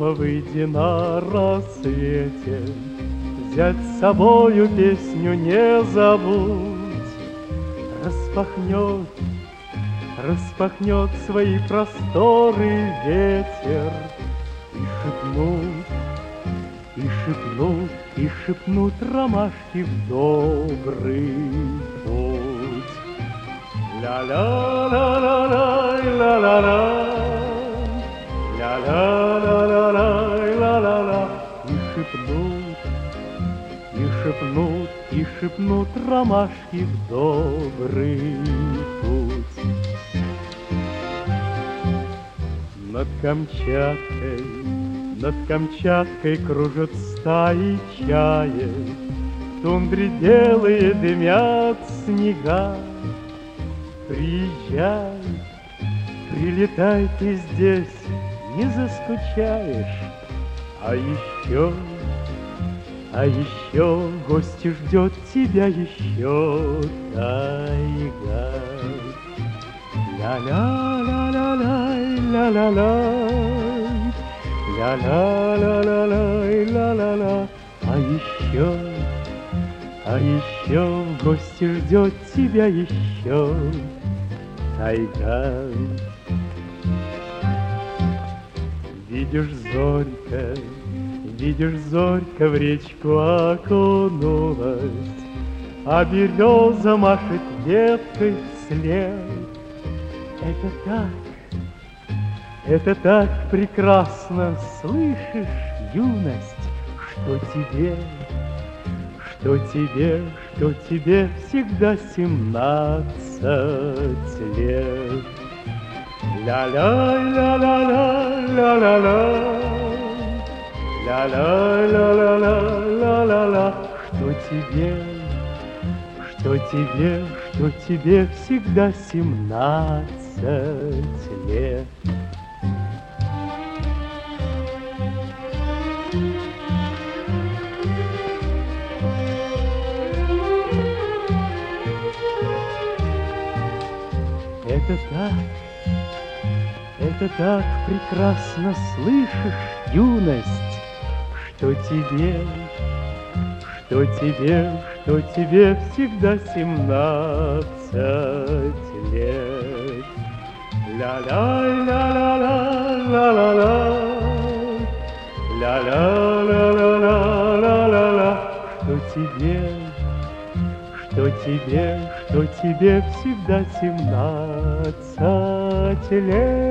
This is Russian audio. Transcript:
выйди на рассвете, взять с собою песню не забудь. Распахнет свои просторы ветер, и шепнут ромашки в добрый путь. Ля-ля-ля-ля-ля, ля-ля-ля, ля-ля-ля-ля-ля, ля-ля-ля, и шепнут ромашки в добрый путь. Над Камчаткой кружат стаи чаек, в тундре белые дымят снега. Приезжай, прилетай ты здесь, не заскучаешь. А еще в гости ждет тебя еще тайга. Ля-ля-ля-ля-ля, ля-ля-ля, ля-ля-ля-ля-ля, ля-ля-ля. А еще в гости ждет тебя еще тайга. Видишь, зорька в речку окунулась, а береза машет веткой вслед. Это так прекрасно, слышишь, юность, что тебе всегда 17 лет. Ля-ля-ля-ля-ля, ля-ля-ля, ля-ля-ля-ля-ля-ля-ля, что тебе всегда 17 лет. Это так прекрасно, слышишь, юность, что тебе всегда 17 лет. Ля-ля-ля-ля-ля-ля-ля-ля, ля-ля-ля-ля-ля-ля-ля, что тебе всегда 17 лет.